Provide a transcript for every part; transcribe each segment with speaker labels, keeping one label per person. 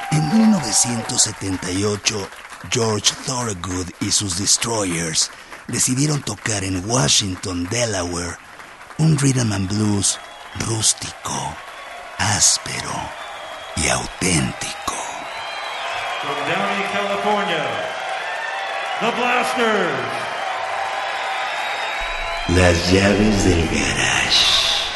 Speaker 1: En 1978, George Thorogood y sus Destroyers decidieron tocar en Washington, Delaware, un rhythm and blues rústico, áspero y auténtico.
Speaker 2: From Downey, California, The Blasters.
Speaker 1: Las llaves del garage.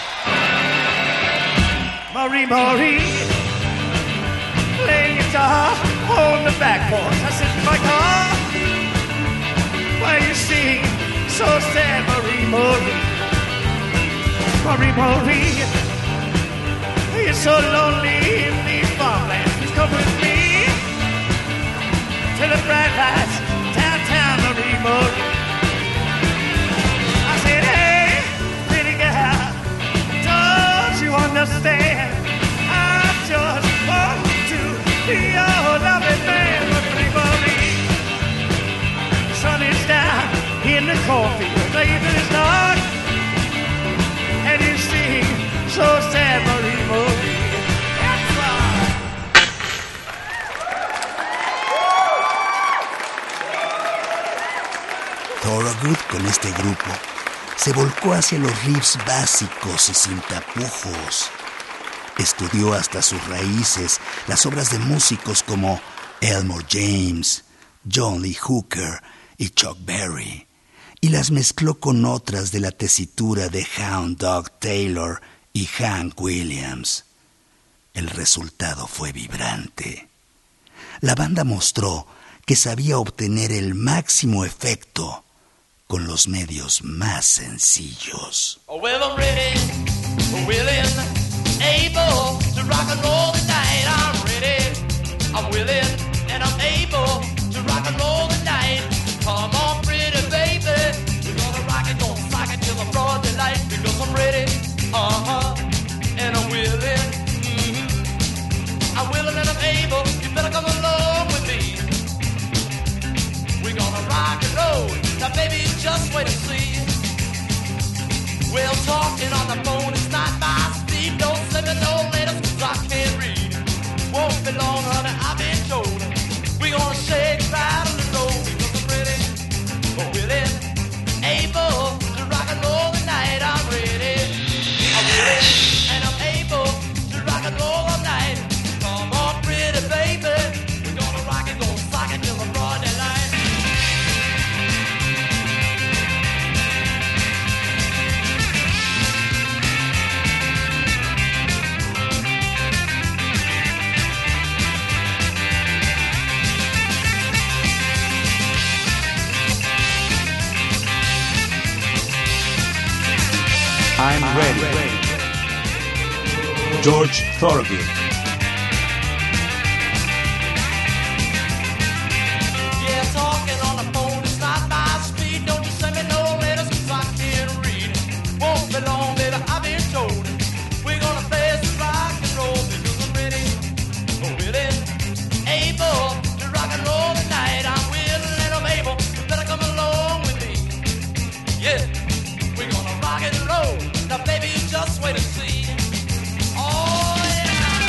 Speaker 3: Marie, Marie, playing guitar on the back porch. I sit in my car while you sing so sad, Marie, Marie. Marie, Marie, you're so lonely in these farmlands. Please come with me to the bright lights downtown, Marie, Marie. I said, hey, pretty girl, don't you understand? I just want to be your lovely man, Marie, Marie. The sun is down in the cornfield, the evening is dark, and you sing so sad, Marie, Marie. That's right.
Speaker 1: Thorogood, con este grupo, se volcó hacia los riffs básicos y sin tapujos. Estudió hasta sus raíces las obras de músicos como Elmore James, John Lee Hooker y Chuck Berry, y las mezcló con otras de la tesitura de Hound Dog Taylor y Hank Williams. El resultado fue vibrante. La banda mostró que sabía obtener el máximo efecto con los medios más sencillos.
Speaker 4: Well, I'm ready, willing, able to rock and roll tonight. I'm ready, I'm willing, and I'm able to rock and roll tonight. Come on, pretty baby, we're gonna rock it, gonna sock it till the broad daylight. Because I'm ready, and I'm willing, I'm willing and I'm able. You better come along with me. We're gonna rock and roll. Now, baby, just wait and see. Well, talking on the phone is not my speed. Don't send me no letters 'cause I can't read. Won't be long, honey, I've been told. We're gonna shake, rattle, and roll. Because I'm ready, willing, able to rock and roll tonight. I'm ready, I'm willing, and I'm able to rock and roll all night. Come on, pretty baby, we're gonna rock it, gonna sock it till the broad daylight.
Speaker 5: I'm ready. George Thorogood.
Speaker 4: Yeah, talking on the phone is not my speed. Don't you send me no letters 'cause I can't read. Won't be long, baby, I've been told. We're gonna face rock and roll because I'm ready, willing, able to rock and roll tonight. I'm willing and I'm able. You better come along with me. Yeah, we're gonna rock and roll. Now, baby, you just wait and see. Oh, yeah.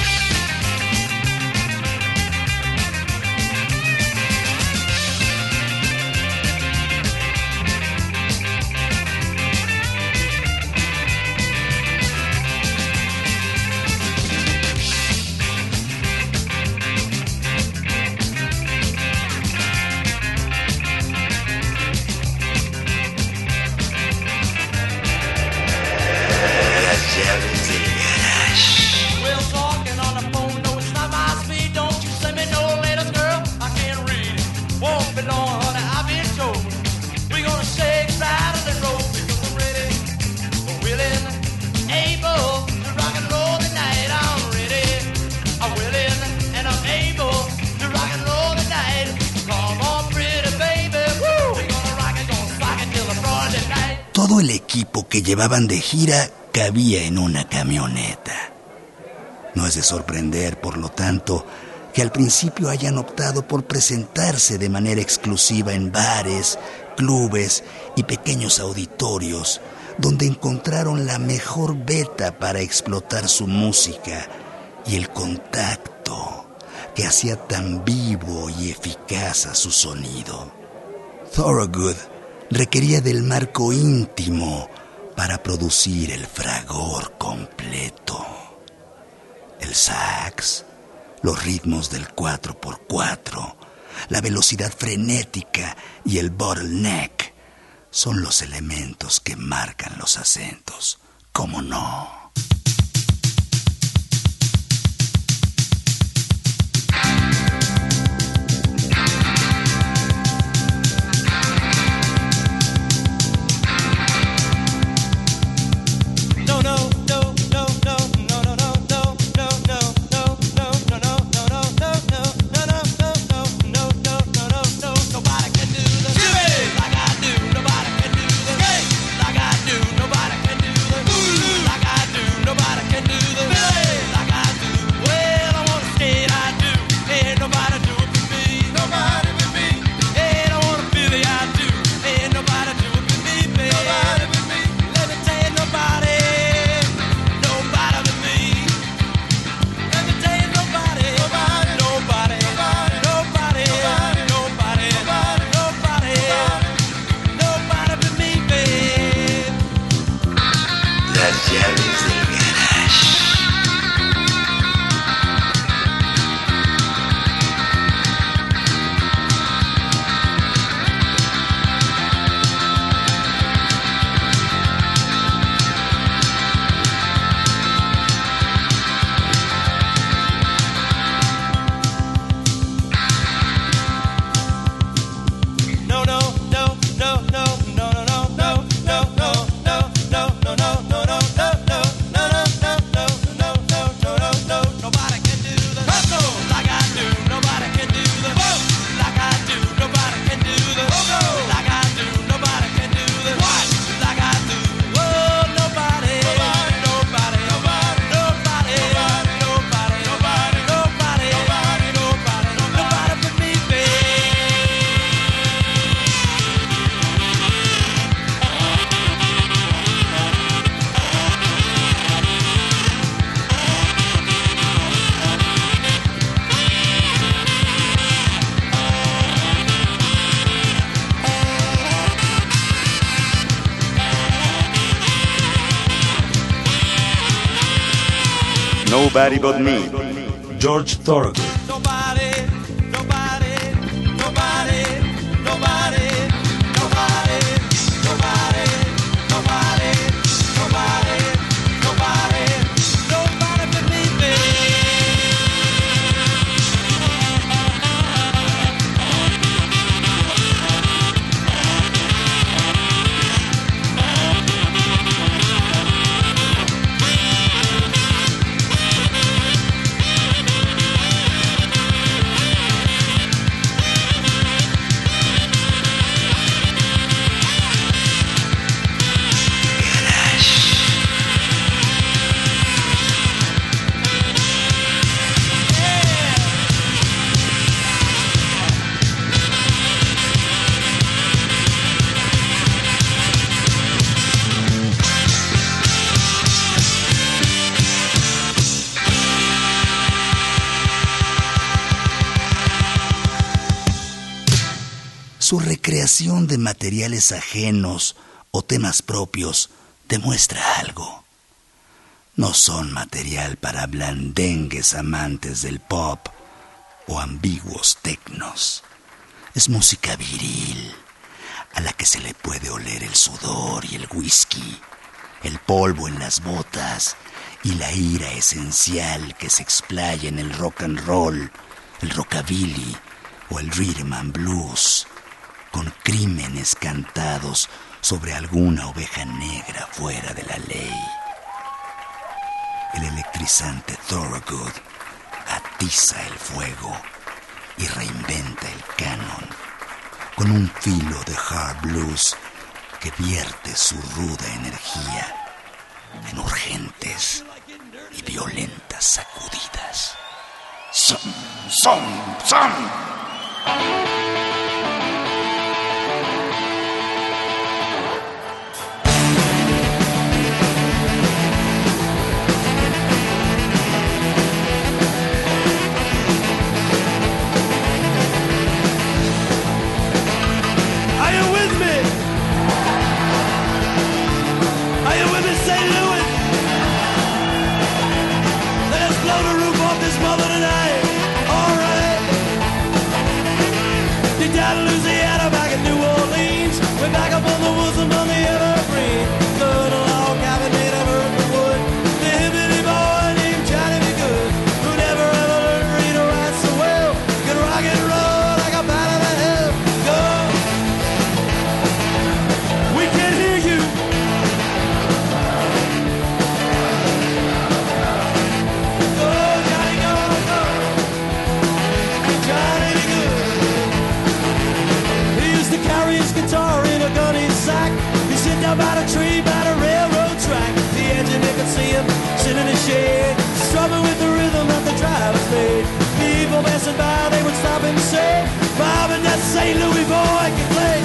Speaker 4: Well, talking on the phone, no, it's not my speed. Don't you send me no letters, girl, I can't read. Won't be long, honey, I've been told. We're gonna shake, rattle, and roll because I'm ready, willing, able to rock and roll tonight. I'm ready, I'm willing, and I'm able to rock and roll tonight. Come on, pretty baby, woo! We're gonna rock it, gonna sock it till the broad daylight.
Speaker 1: Todo el equipo que llevaban de gira cabía en una camioneta. No es de sorprender, por lo tanto, que al principio hayan optado por presentarse de manera exclusiva en bares, clubes y pequeños auditorios, donde encontraron la mejor beta para explotar su música y el contacto que hacía tan vivo y eficaz a su sonido. Thorogood requería del marco íntimo para producir el fragor completo. El sax, los ritmos del 4x4, la velocidad frenética y el bottleneck son los elementos que marcan los acentos. ¿Cómo no?
Speaker 5: Nobody But Me, George Thorogood.
Speaker 1: Su recreación de materiales ajenos o temas propios demuestra algo. No son material para blandengues amantes del pop o ambiguos tecnos. Es música viril, a la que se le puede oler el sudor y el whisky, el polvo en las botas y la ira esencial que se explaya en el rock and roll, el rockabilly o el rhythm and blues, con crímenes cantados sobre alguna oveja negra fuera de la ley. El electrizante Thorogood atiza el fuego y reinventa el canon con un filo de hard blues que vierte su ruda energía en urgentes y violentas sacudidas. ¡Son, son, son!
Speaker 3: St. Louis boy can play.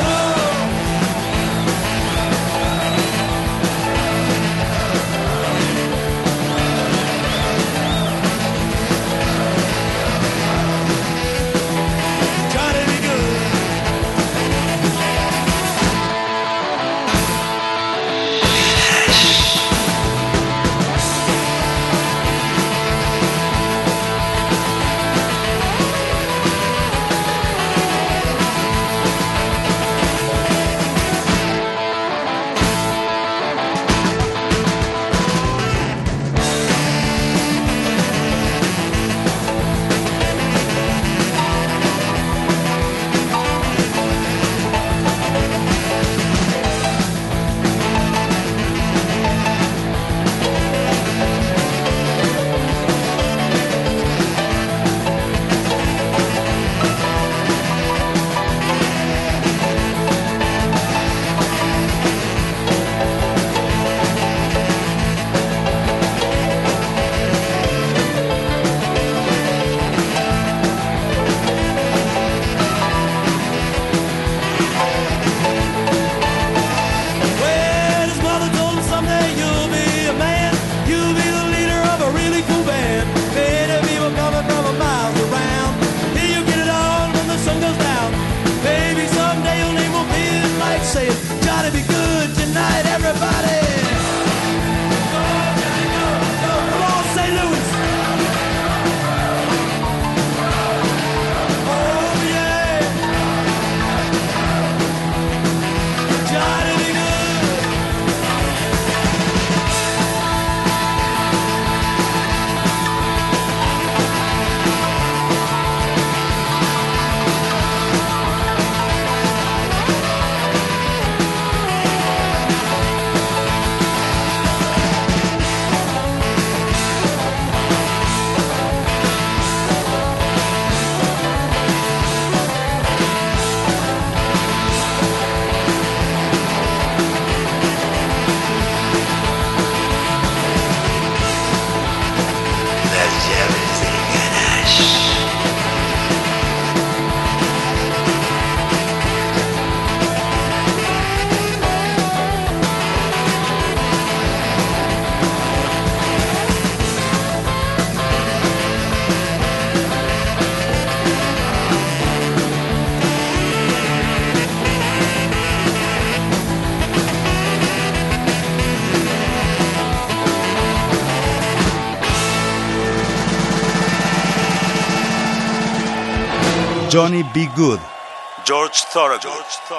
Speaker 1: Johnny B. Good,
Speaker 5: George Thorogood.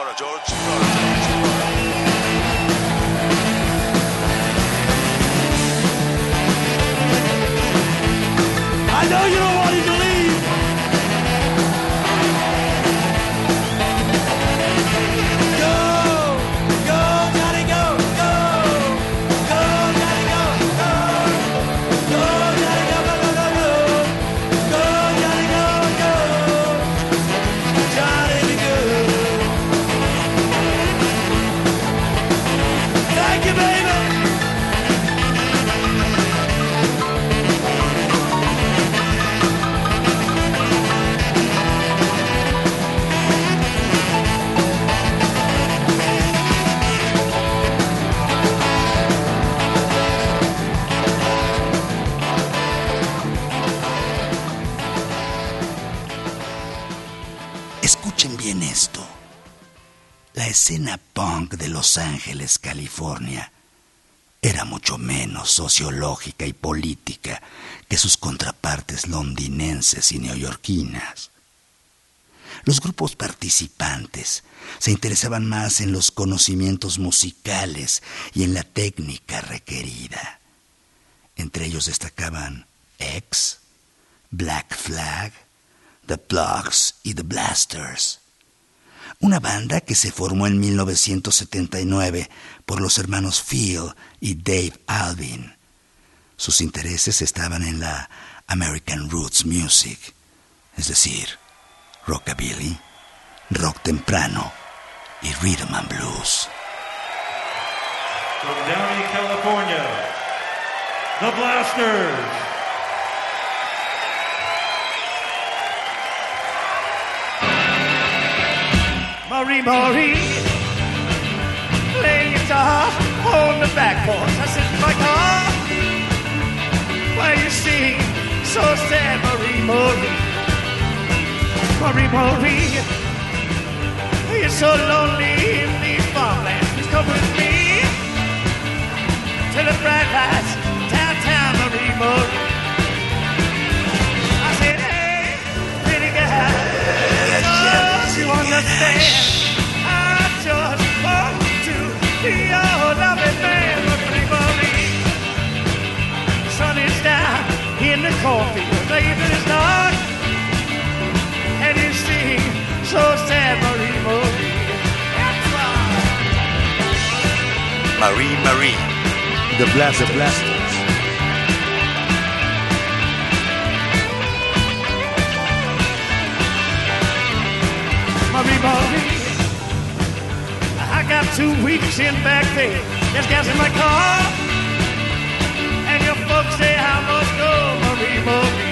Speaker 3: I know you don't want him to leave. Go, go, Johnny, go, go. Go, Johnny, go, go. Go, Johnny, go, go, go, go, go. Go, Johnny, go, go. Johnny be good. Thank you, baby.
Speaker 1: Escuchen bien esto. La escena punk de Los Ángeles, California, era mucho menos sociológica y política que sus contrapartes londinenses y neoyorquinas. Los grupos participantes se interesaban más en los conocimientos musicales y en la técnica requerida. Entre ellos destacaban X, Black Flag, The Plugs y The Blasters. Una banda que se formó en 1979 por los hermanos Phil y Dave Alvin. Sus intereses estaban en la American Roots Music, es decir, rockabilly, rock temprano y rhythm and blues.
Speaker 2: From Downey, California, The Blasters.
Speaker 3: Marie, Marie, playing guitar on the back porch. I sit in my car while you sing so sad, Marie, Marie. Marie, Marie, you're so lonely in these farmlands. Please come with me to the bright lights downtown, Marie, Marie. I said, hey, pretty girl, don't you understand? I just want to be your loving man, Marie, Marie. The sun is down in the cornfield, the evening is dark, and you sing so sad, Marie, Marie. That's right.
Speaker 5: Marie, Marie. The Blasters.
Speaker 3: Marie, Marie, I got 2 weeks in back pay. There's gas in my car, and your folks say I must go, Marie, Marie.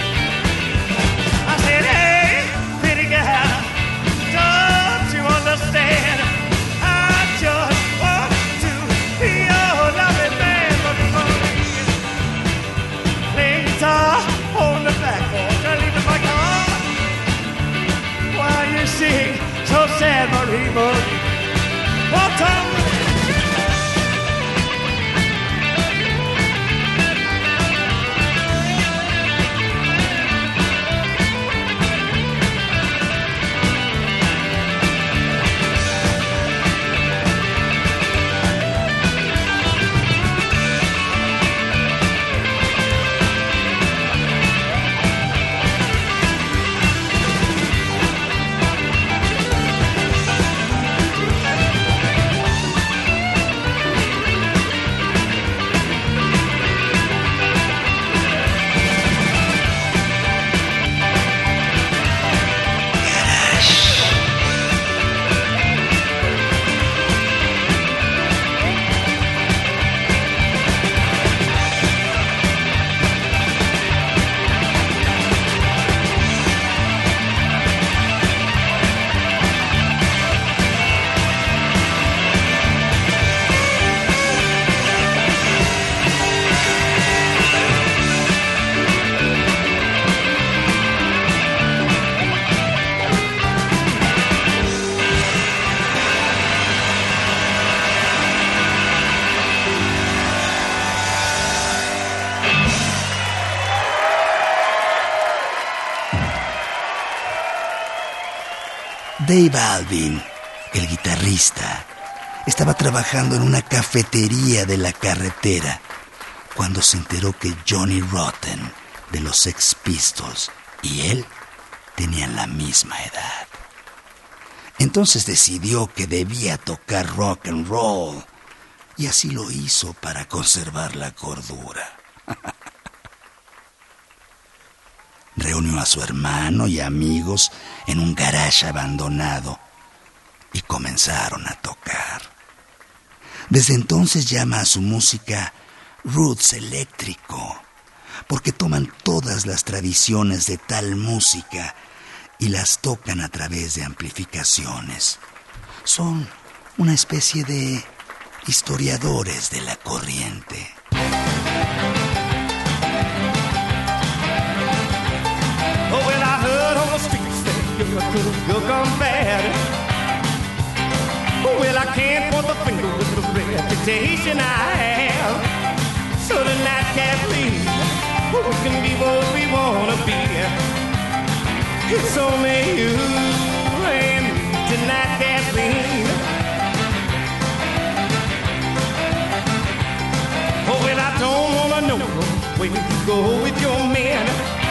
Speaker 3: I said, hey, pretty girl, don't you understand? I just want to be your loving man, Marie, Marie. Playing guitar on the back porch, I leave in my car while you sing so sad, Marie, Marie. One time.
Speaker 1: Dave Alvin, el guitarrista, estaba trabajando en una cafetería de la carretera cuando se enteró que Johnny Rotten de los Sex Pistols y él tenían la misma edad. Entonces decidió que debía tocar rock and roll y así lo hizo para conservar la cordura. Reunió a su hermano y amigos en un garage abandonado y comenzaron a tocar. Desde entonces llama a su música roots eléctrico, porque toman todas las tradiciones de tal música y las tocan a través de amplificaciones. Son una especie de historiadores de la corriente.
Speaker 3: Oh, well, I heard on the streets that you're gone bad. Oh, well, I can't point the finger with the reputation I have. So tonight, Kathleen, we can be what we wanna be. It's only you and me tonight, Kathleen. Oh, well, I don't wanna know where you go with your man.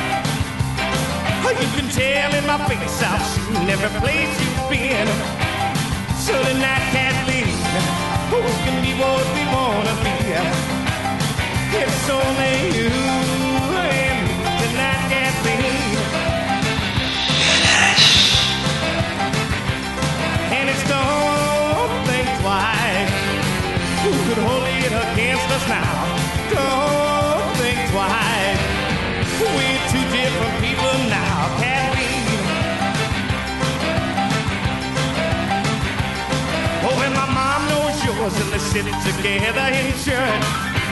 Speaker 3: You can tell in my face I've seen every place you've been. So tonight, Kathleen, we can be what we wanna be. It's only you and me tonight, Kathleen. And it's don't think twice. Who could hold it against us now? Don't think twice. We're two different people now, Kathleen. sit together in church.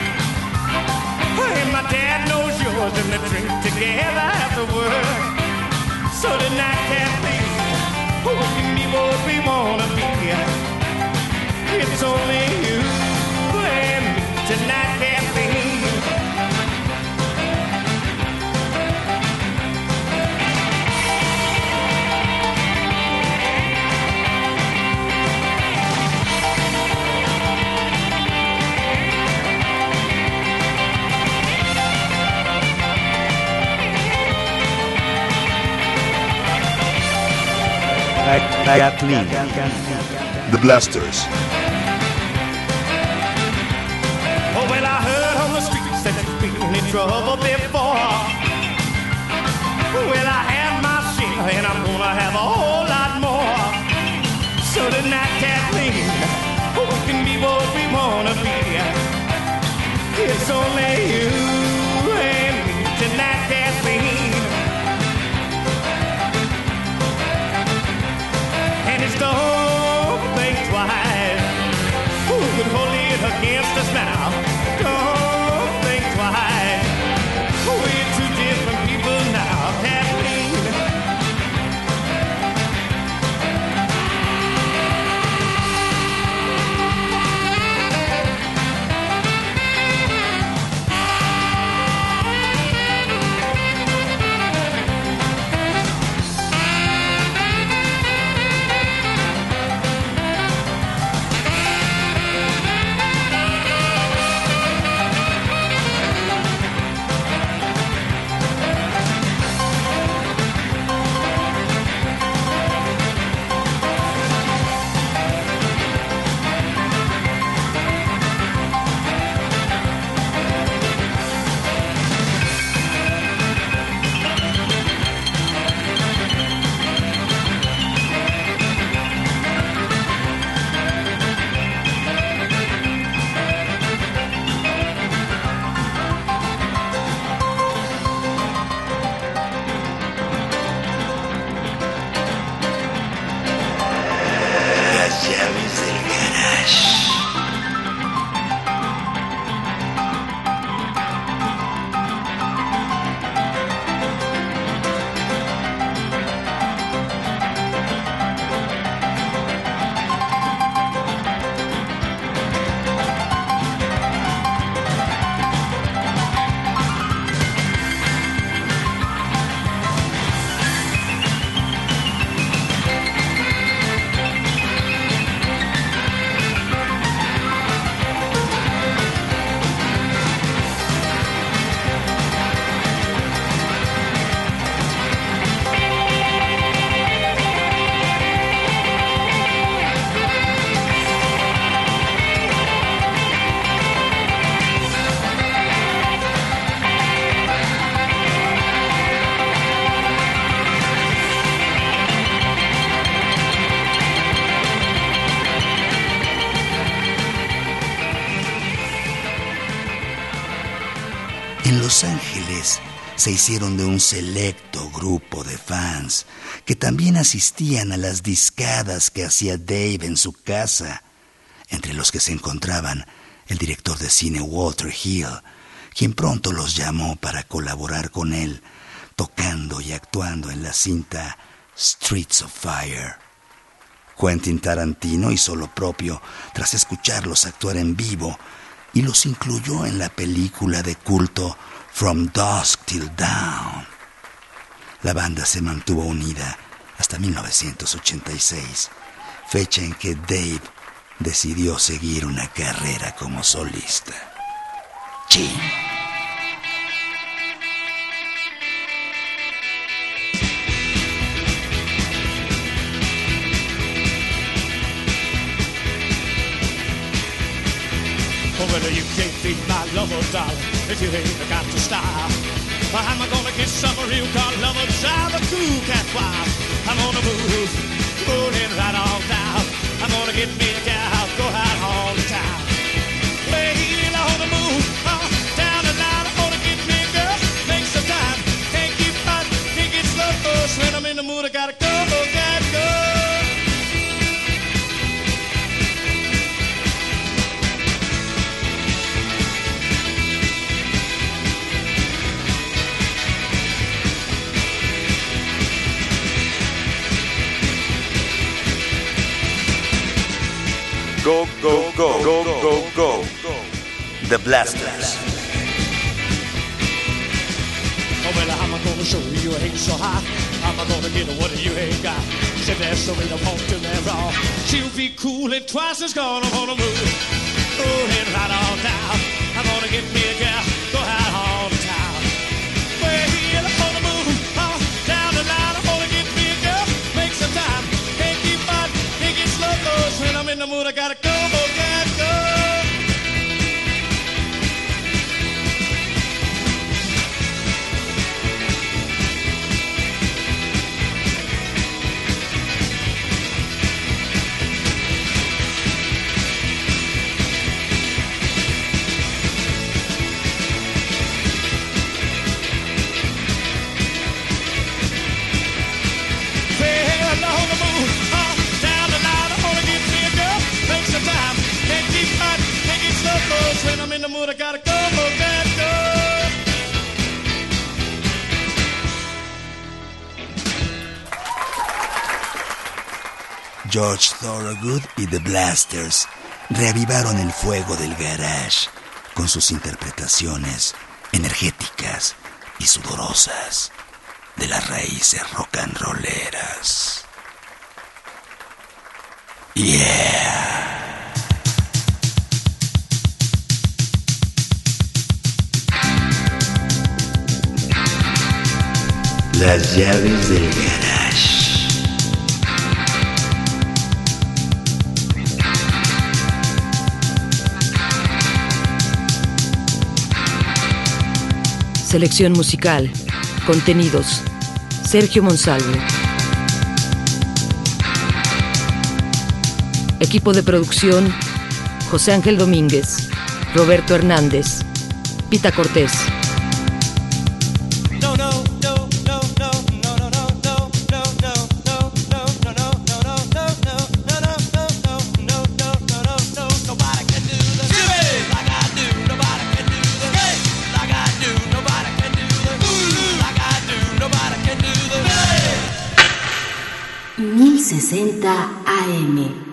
Speaker 3: And my dad knows yours, and they drink together after work. So tonight, Kathleen, we can be what we wanna be. It's only you and me tonight, Kathleen.
Speaker 5: Kathleen.
Speaker 1: The Blasters.
Speaker 3: Oh, well, I heard on the streets that you've been in trouble before. Well, I had my share, and I'm gonna have a whole lot more. So tonight, Kathleen, we can be what we wanna be. It's only you and me tonight, Kathleen. And it's don't think twice. Who could hold it against us now? Don't think twice. We're two different people now, Kathleen.
Speaker 1: En Los Ángeles se hicieron de un selecto grupo de fans que también asistían a las discadas que hacía Dave en su casa, entre los que se encontraban el director de cine Walter Hill, quien pronto los llamó para colaborar con él, tocando y actuando en la cinta Streets of Fire. Quentin Tarantino hizo lo propio tras escucharlos actuar en vivo y los incluyó en la película de culto From Dusk Till Dawn. La banda se mantuvo unida hasta 1986, fecha en que Dave decidió seguir una carrera como solista. Chin.
Speaker 3: Oh, well, you can't beat my lover, darling, if you ain't got the style. How am I gonna get some real car lover, drive a cool cat wild? I'm gonna move, moving right on down. I'm gonna get me a gal, go out all the time. Lady, I wanna move down the line. I'm gonna get me a girl, make some time. Can't keep up, can't get slow. When I'm in the mood, I gotta go, gotta go.
Speaker 5: Go, go, go, go, go, go. The Blasters.
Speaker 3: Oh, well, I'm gonna show you hate so high. I'm gonna get what you ain't got. Said that's the way to walk to me raw. She'll be cool and twice as gone. I'm gonna move. Go ahead right on down. I'm gonna get me a girl. Go out on the town. Well, here I'm gonna move. Down the line. I'm gonna get me a girl. Make some time. Can't keep on. Can't get slow. Cause when I'm in the mood, I gotta go. Gotta go. When I'm in the mood, I gotta go, gotta go.
Speaker 1: George Thorogood y The Blasters reavivaron el fuego del garage con sus interpretaciones energéticas y sudorosas de las raíces rock and rolleras. Yeah. Las llaves del garage.
Speaker 6: Selección musical. Contenidos. Sergio Monsalvo. Equipo de producción. José Ángel Domínguez, Roberto Hernández, Pita Cortés.
Speaker 7: AM.